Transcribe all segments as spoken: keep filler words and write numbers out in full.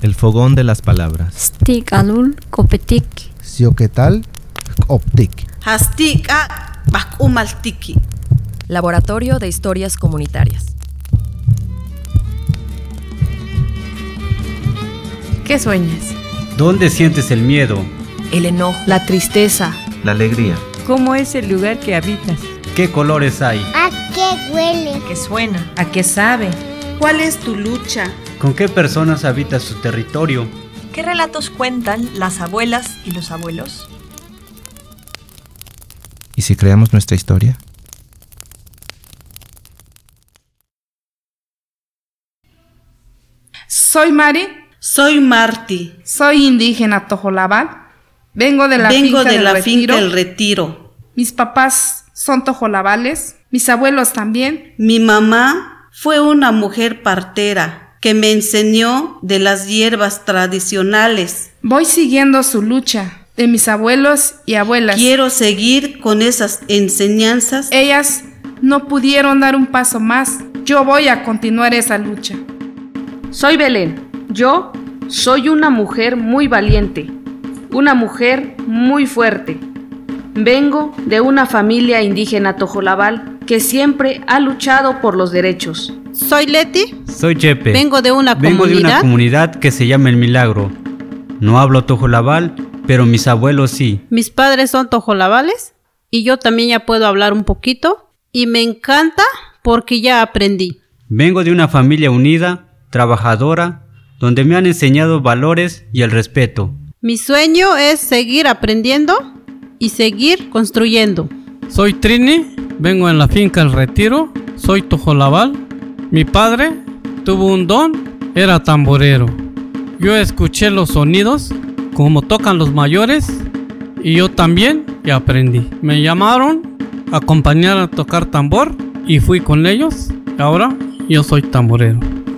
El fogón de las palabras. Stik alul kopetik. Sioquetal optic. Hastika bakumaltiki. Laboratorio de Historias Comunitarias. ¿Qué sueñas? ¿Dónde sientes el miedo? El enojo. La tristeza. La alegría. ¿Cómo es el lugar que habitas? ¿Qué colores hay? ¿A qué huele? ¿A qué suena? ¿A qué sabe? ¿Cuál es tu lucha? ¿Con qué personas habitas su territorio? ¿Qué relatos cuentan las abuelas y los abuelos? ¿Y si creamos nuestra historia? Soy Mari. Soy Marti. Soy indígena tojolabal. Vengo de la Vengo finca de del la retiro. finca El Retiro. Mis papás son tojolabales. Mis abuelos también. Mi mamá fue una mujer partera que me enseñó de las hierbas tradicionales. Voy siguiendo su lucha de mis abuelos y abuelas. Quiero seguir con esas enseñanzas. Ellas no pudieron dar un paso más. Yo voy a continuar esa lucha. Soy Belén. Yo soy una mujer muy valiente, una mujer muy fuerte. Vengo de una familia indígena tojolabal que siempre ha luchado por los derechos. Soy Leti. Soy Chepe. Vengo de una Vengo comunidad. de una comunidad que se llama El Milagro. No hablo tojolabal, pero mis abuelos sí. Mis padres son tojolabales y yo también ya puedo hablar un poquito y me encanta porque ya aprendí. Vengo de una familia unida, trabajadora, donde me han enseñado valores y el respeto. Mi sueño es seguir aprendiendo y seguir construyendo. Soy Trini, vengo en la finca El Retiro, soy tojolabal. Mi padre tuvo un don, era tamborero. Yo escuché los sonidos, como tocan los mayores, y yo también ya aprendí. Me llamaron a acompañar a tocar tambor y fui con ellos. Ahora yo soy tamborero.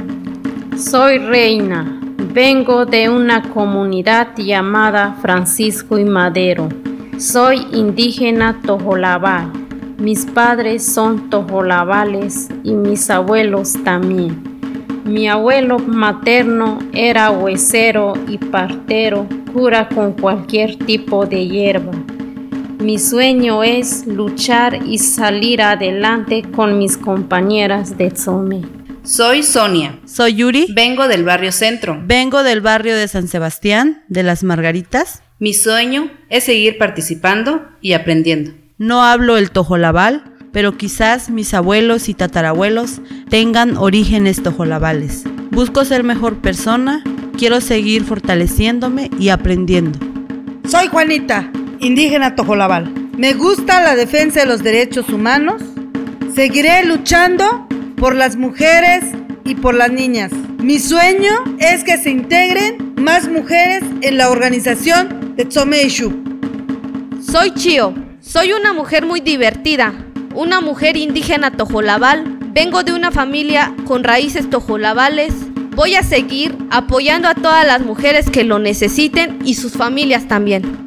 Soy Reina. Vengo de una comunidad llamada Francisco y Madero. Soy indígena tojolabal. Mis padres son tojolabales y mis abuelos también. Mi abuelo materno era huesero y partero, cura con cualquier tipo de hierba. Mi sueño es luchar y salir adelante con mis compañeras de Tzomé. Soy Sonia. Soy Yuri. Vengo del barrio Centro. Vengo del barrio de San Sebastián, de las Margaritas. Mi sueño es seguir participando y aprendiendo. No hablo el tojolabal, pero quizás mis abuelos y tatarabuelos tengan orígenes tojolabales. Busco ser mejor persona, quiero seguir fortaleciéndome y aprendiendo. Soy Juanita, indígena tojolabal. Me gusta la defensa de los derechos humanos. Seguiré luchando por las mujeres y por las niñas. Mi sueño es que se integren más mujeres en la organización de Tzomé y Shup. Soy Chio, soy una mujer muy divertida, una mujer indígena tojolabal. Vengo de una familia con raíces tojolabales. Voy a seguir apoyando a todas las mujeres que lo necesiten y sus familias también.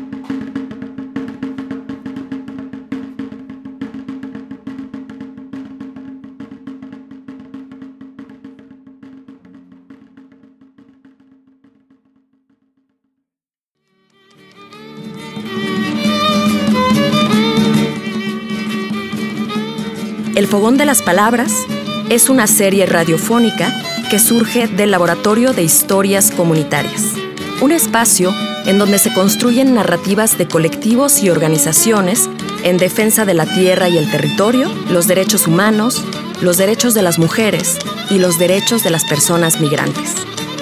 El Fogón de las Palabras es una serie radiofónica que surge del Laboratorio de Historias Comunitarias, un espacio en donde se construyen narrativas de colectivos y organizaciones en defensa de la tierra y el territorio, los derechos humanos, los derechos de las mujeres y los derechos de las personas migrantes.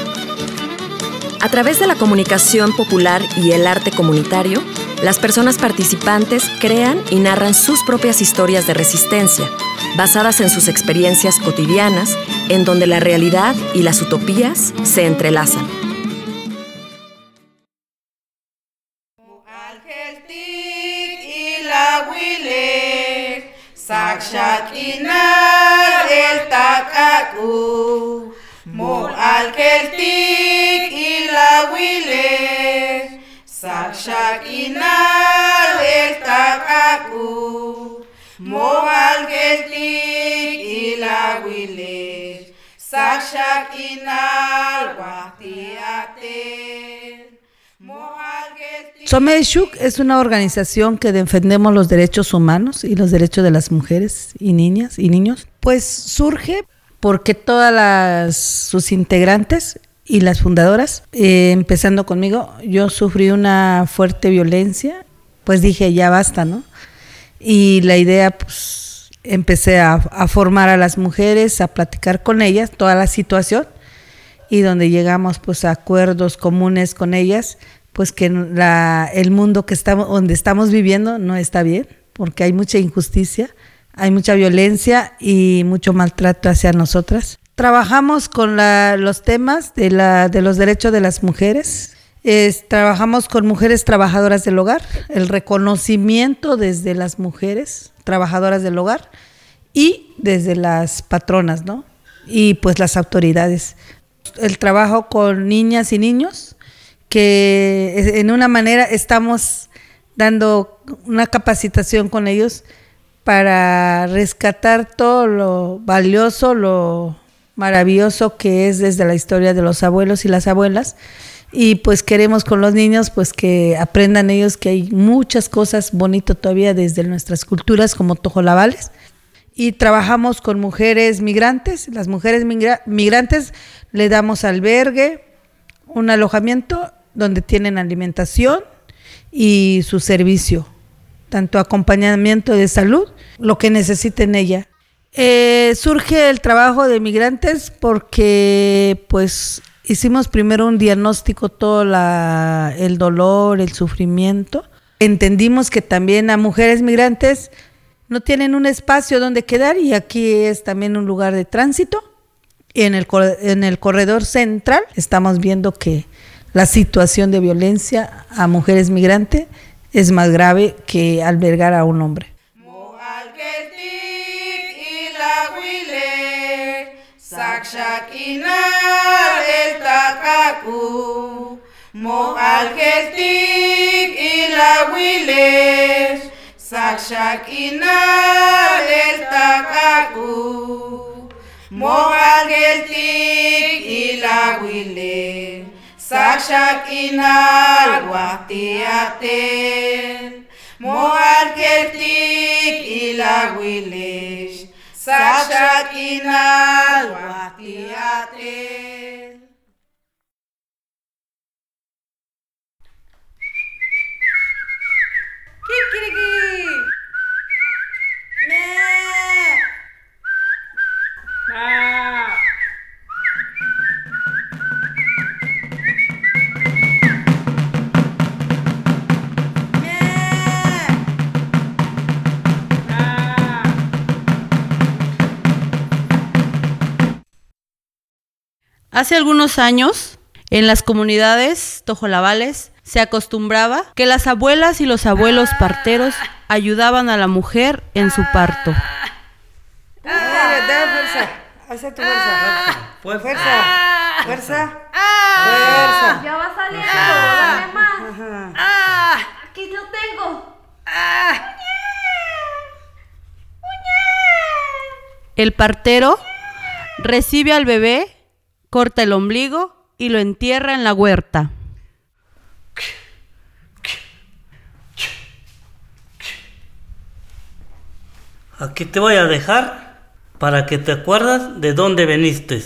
A través de la comunicación popular y el arte comunitario, las personas participantes crean y narran sus propias historias de resistencia, basadas en sus experiencias cotidianas, en donde la realidad y las utopías se entrelazan. Sakshak inal el takaku, moal geltik ilawile. Sakshak inal wahti Someshuk es una organización que defendemos los derechos humanos y los derechos de las mujeres y niñas y niños. Pues surge porque todas las, sus integrantes y las fundadoras, eh, empezando conmigo, yo sufrí una fuerte violencia, pues dije ya basta, ¿no? Y la idea, pues empecé a, a formar a las mujeres, a platicar con ellas toda la situación y donde llegamos pues a acuerdos comunes con ellas, pues que la, el mundo que estamos, donde estamos viviendo no está bien, porque hay mucha injusticia, hay mucha violencia y mucho maltrato hacia nosotras. Trabajamos con la, los temas de, la, de los derechos de las mujeres, es, trabajamos con mujeres trabajadoras del hogar, el reconocimiento desde las mujeres trabajadoras del hogar y desde las patronas, ¿no? Y pues las autoridades. El trabajo con niñas y niños, que en una manera estamos dando una capacitación con ellos para rescatar todo lo valioso, lo maravilloso que es desde la historia de los abuelos y las abuelas, y pues queremos con los niños pues que aprendan ellos que hay muchas cosas bonitas todavía desde nuestras culturas como tojolabales. Y trabajamos con mujeres migrantes, las mujeres migra- migrantes le damos albergue, un alojamiento donde tienen alimentación y su servicio, tanto acompañamiento de salud, lo que necesiten ella. Eh, surge el trabajo de migrantes porque pues hicimos primero un diagnóstico, todo la, el dolor, el sufrimiento. Entendimos que también a mujeres migrantes no tienen un espacio donde quedar y aquí es también un lugar de tránsito. Y en el, en el corredor central estamos viendo que la situación de violencia a mujeres migrantes es más grave que albergar a un hombre. Sakshak inal waqtiatel Moal keltik ila wilesh Sakshak inal waqtiatel. Kikiriki Me Ma Hace algunos años, en las comunidades tojolabales, se acostumbraba que las abuelas y los abuelos parteros ayudaban a la mujer en su parto. Ah, da fuerza, haz tu fuerza. Fuerza. Fuerza. Fuerza. Fuerza. Ya va saliendo, dame más. Ah, aquí lo tengo. Ah. El partero recibe al bebé, corta el ombligo y lo entierra en la huerta. Aquí te voy a dejar para que te acuerdas de dónde viniste.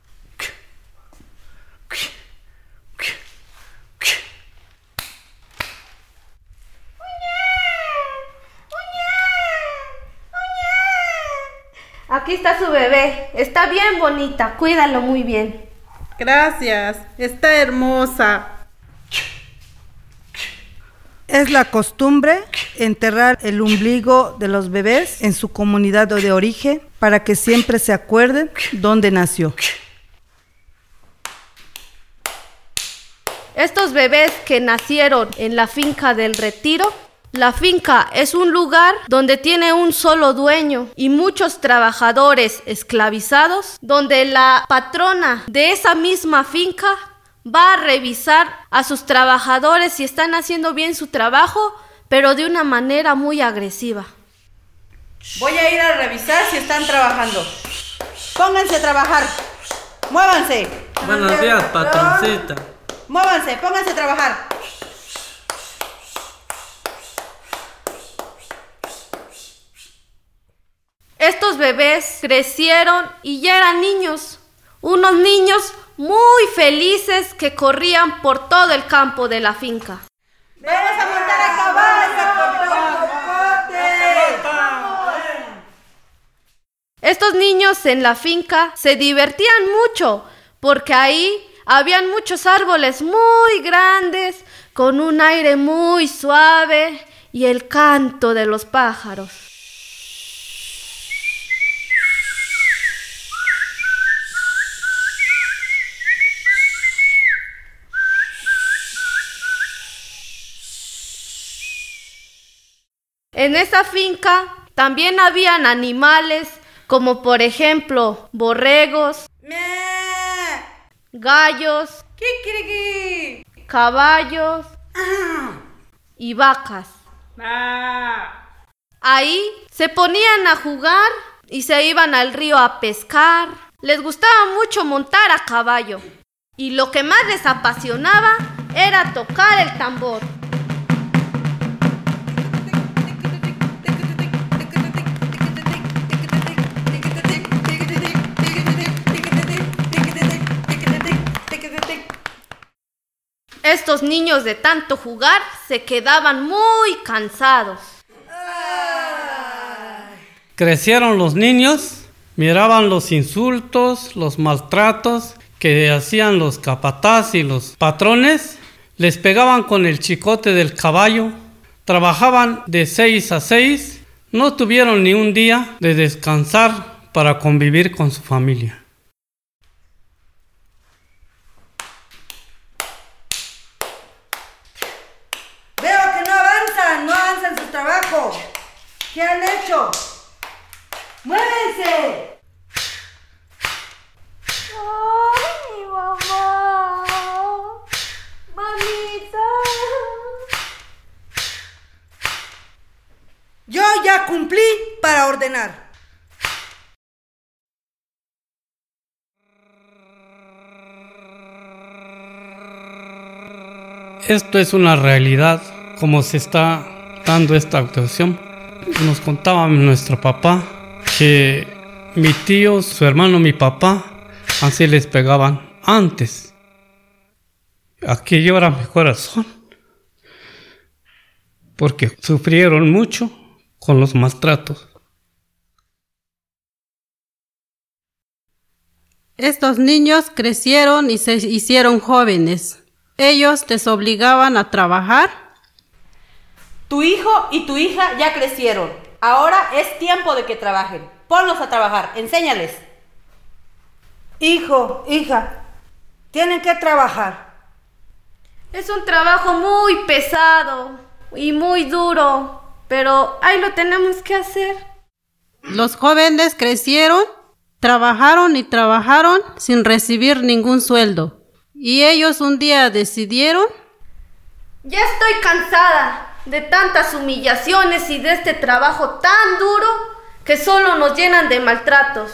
Aquí está su bebé, está bien bonita, cuídalo muy bien. Gracias, está hermosa. Es la costumbre enterrar el ombligo de los bebés en su comunidad de origen para que siempre se acuerden dónde nació. Estos bebés que nacieron en la finca del Retiro, la finca es un lugar donde tiene un solo dueño y muchos trabajadores esclavizados, donde la patrona de esa misma finca va a revisar a sus trabajadores si están haciendo bien su trabajo, pero de una manera muy agresiva. Voy a ir a revisar si están trabajando. Pónganse a trabajar. Muévanse. Buenos días, patroncita. Muévanse, pónganse a trabajar. estos bebés crecieron y ya eran niños, unos niños muy felices que corrían por todo el campo de la finca. ¡Vamos a montar a caballo! Estos niños en la finca se divertían mucho porque ahí habían muchos árboles muy grandes con un aire muy suave y el canto de los pájaros. En esa finca también habían animales como por ejemplo borregos, gallos, ¡Kikiriki! caballos y vacas. Ahí se ponían a jugar y se iban al río a pescar. Les gustaba mucho montar a caballo y lo que más les apasionaba era tocar el tambor. Estos niños de tanto jugar se quedaban muy cansados. Crecieron los niños, miraban los insultos, los maltratos que hacían los capataz y los patrones, les pegaban con el chicote del caballo, trabajaban de seis a seis, no tuvieron ni un día de descansar para convivir con su familia. Veo que no avanzan, no avanzan su trabajo. ¿Qué han hecho? ¡Muévense! ¡Ay, mi mamá! ¡Mamita! Yo ya cumplí para ordenar. Esto es una realidad, como se está dando esta actuación. Nos contaba nuestro papá que mi tío, su hermano, mi papá, así les pegaban antes. Aquí llora mi corazón, porque sufrieron mucho con los maltratos. Estos niños crecieron y se hicieron jóvenes. Ellos les obligaban a trabajar. Tu hijo y tu hija ya crecieron. Ahora es tiempo de que trabajen. Ponlos a trabajar, enséñales. Hijo, hija, tienen que trabajar. Es un trabajo muy pesado y muy duro, pero ahí lo tenemos que hacer. Los jóvenes crecieron, trabajaron y trabajaron sin recibir ningún sueldo. Y ellos un día decidieron: ya estoy cansada de tantas humillaciones y de este trabajo tan duro que solo nos llenan de maltratos.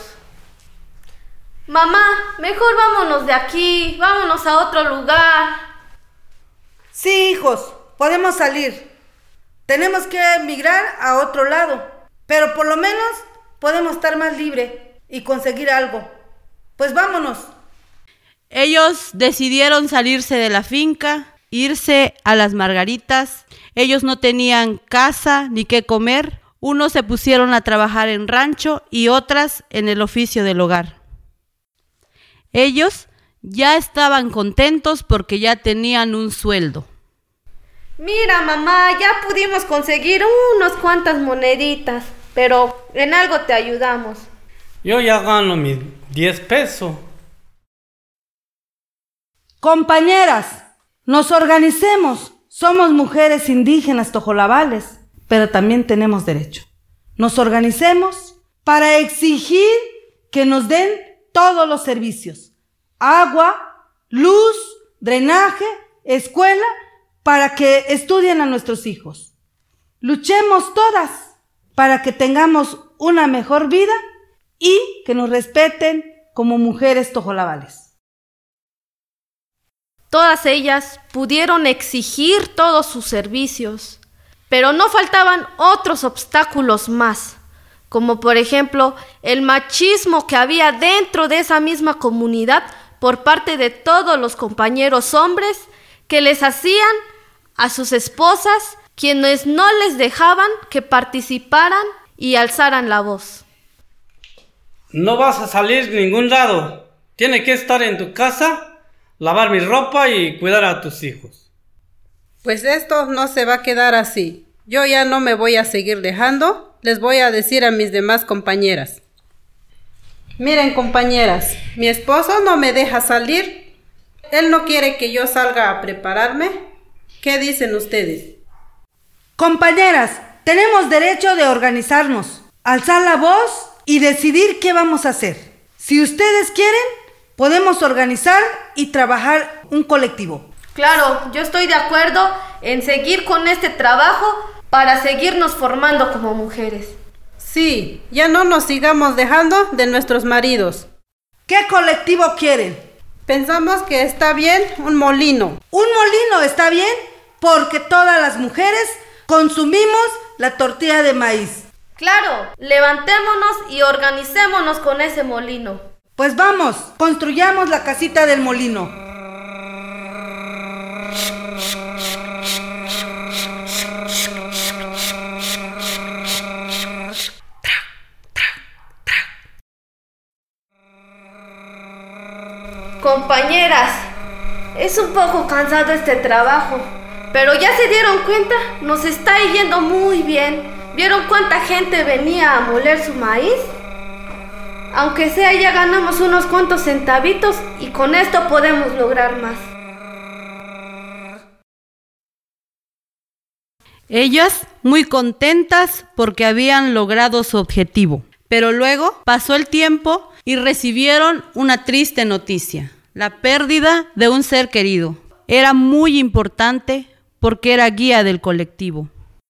Mamá, mejor vámonos de aquí, vámonos a otro lugar. Sí, hijos, podemos salir. Tenemos que emigrar a otro lado, pero por lo menos podemos estar más libres y conseguir algo. Pues vámonos. Ellos decidieron salirse de la finca, irse a las Margaritas. Ellos no tenían casa ni qué comer. Unos se pusieron a trabajar en rancho y otras en el oficio del hogar. Ellos ya estaban contentos porque ya tenían un sueldo. Mira, mamá, ya pudimos conseguir unas cuantas moneditas, pero en algo te ayudamos. Yo ya gano mis diez pesos. Compañeras, nos organicemos. Somos mujeres indígenas tojolabales, pero también tenemos derecho. Nos organicemos para exigir que nos den todos los servicios: agua, luz, drenaje, escuela, para que estudien a nuestros hijos. Luchemos todas para que tengamos una mejor vida y que nos respeten como mujeres tojolabales. Todas ellas pudieron exigir todos sus servicios, pero no faltaban otros obstáculos más, como por ejemplo el machismo que había dentro de esa misma comunidad por parte de todos los compañeros hombres que les hacían a sus esposas, quienes no les dejaban que participaran y alzaran la voz. No vas a salir a ningún lado. Tienes que estar en tu casa, lavar mi ropa y cuidar a tus hijos. Pues esto no se va a quedar así. Yo ya no me voy a seguir dejando. Les voy a decir a mis demás compañeras. Miren, compañeras, mi esposo no me deja salir. Él no quiere que yo salga a prepararme. ¿Qué dicen ustedes? Compañeras, tenemos derecho de organizarnos, alzar la voz y decidir qué vamos a hacer. Si ustedes quieren, podemos organizar y trabajar un colectivo. Claro, yo estoy de acuerdo en seguir con este trabajo para seguirnos formando como mujeres. Sí, ya no nos sigamos dejando de nuestros maridos. ¿Qué colectivo quieren? Pensamos que está bien un molino. Un molino está bien porque todas las mujeres consumimos la tortilla de maíz. Claro, levantémonos y organicémonos con ese molino. Pues vamos, construyamos la casita del molino. Compañeras, es un poco cansado este trabajo, pero ya se dieron cuenta, nos está yendo muy bien. ¿Vieron cuánta gente venía a moler su maíz? Aunque sea, ya ganamos unos cuantos centavitos y con esto podemos lograr más. Ellas muy contentas porque habían logrado su objetivo. Pero luego pasó el tiempo y recibieron una triste noticia: la pérdida de un ser querido. Era muy importante porque era guía del colectivo.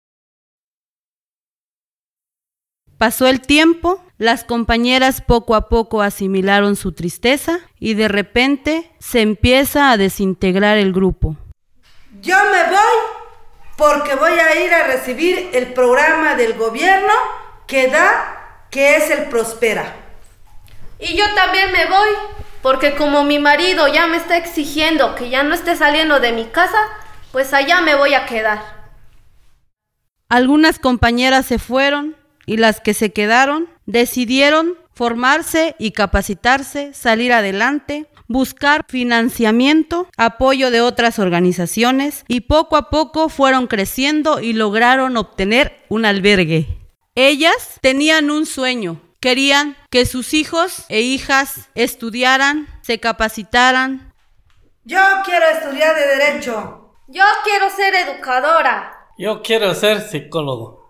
Pasó el tiempo, las compañeras poco a poco asimilaron su tristeza y de repente se empieza a desintegrar el grupo. Yo me voy porque voy a ir a recibir el programa del gobierno que da, que es el Prospera. Y yo también me voy, porque como mi marido ya me está exigiendo que ya no esté saliendo de mi casa, pues allá me voy a quedar. Algunas compañeras se fueron y las que se quedaron decidieron formarse y capacitarse, salir adelante, buscar financiamiento, apoyo de otras organizaciones y poco a poco fueron creciendo y lograron obtener un albergue. Ellas tenían un sueño. Querían que sus hijos e hijas estudiaran, se capacitaran. Yo quiero estudiar de Derecho. Yo quiero ser educadora. Yo quiero ser psicólogo.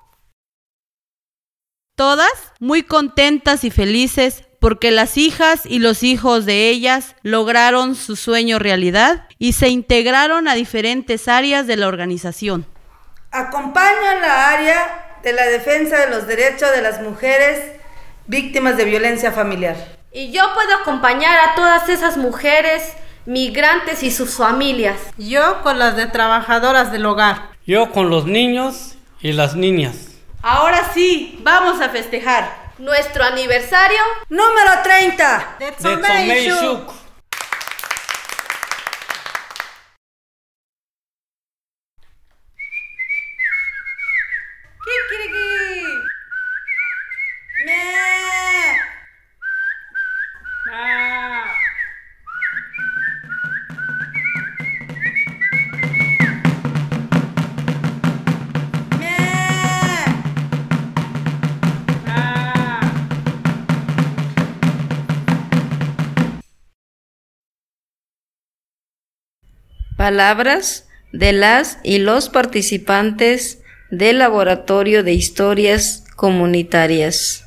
Todas muy contentas y felices porque las hijas y los hijos de ellas lograron su sueño realidad y se integraron a diferentes áreas de la organización. Acompaño en la área de la defensa de los derechos de las mujeres víctimas de violencia familiar. Y yo puedo acompañar a todas esas mujeres migrantes y sus familias. Yo con las de trabajadoras del hogar. Yo con los niños y las niñas. Ahora sí, vamos a festejar nuestro aniversario número treinta de Tzomei-shuk. ¡Kikiriki! ¡Me! ¡Ah! Palabras de las y los participantes del Laboratorio de Historias Comunitarias.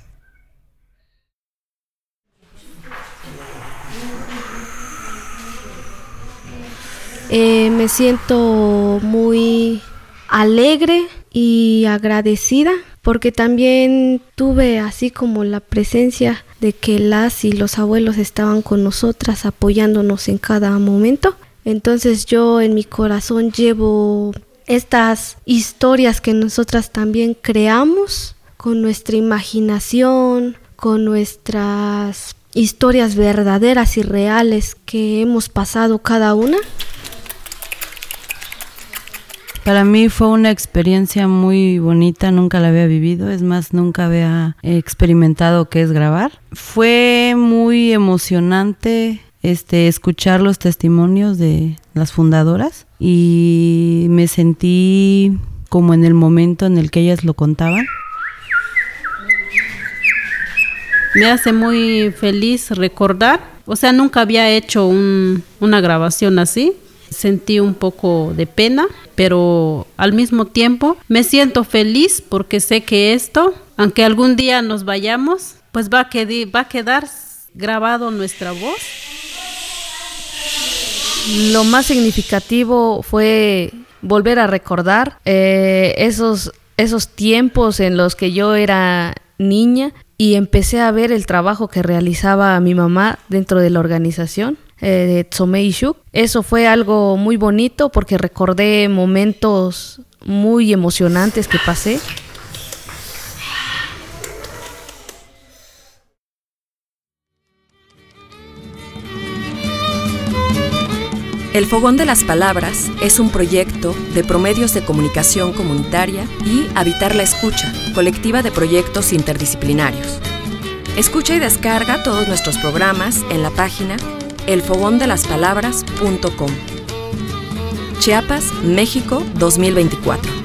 Eh, me siento muy alegre y agradecida porque también tuve así como la presencia de que las y los abuelos estaban con nosotras apoyándonos en cada momento. Entonces yo en mi corazón llevo estas historias que nosotras también creamos con nuestra imaginación, con nuestras historias verdaderas y reales que hemos pasado cada una. Para mí fue una experiencia muy bonita, nunca la había vivido, es más, nunca había experimentado qué es grabar. Fue muy emocionante este, escuchar los testimonios de las fundadoras y me sentí como en el momento en el que ellas lo contaban. Me hace muy feliz recordar, o sea, nunca había hecho un, una grabación así. Sentí un poco de pena, pero al mismo tiempo me siento feliz porque sé que esto, aunque algún día nos vayamos, pues va a, quedi- va a quedar grabado nuestra voz. Lo más significativo fue volver a recordar eh, esos, esos tiempos en los que yo era niña y empecé a ver el trabajo que realizaba mi mamá dentro de la organización eh, de Tzomei Shuk. Eso fue algo muy bonito porque recordé momentos muy emocionantes que pasé. El Fogón de las Palabras es un proyecto de Promedios de Comunicación Comunitaria y Habitar la Escucha, colectiva de proyectos interdisciplinarios. Escucha y descarga todos nuestros programas en la página el fogón de las palabras punto com. Chiapas, México, dos mil veinticuatro.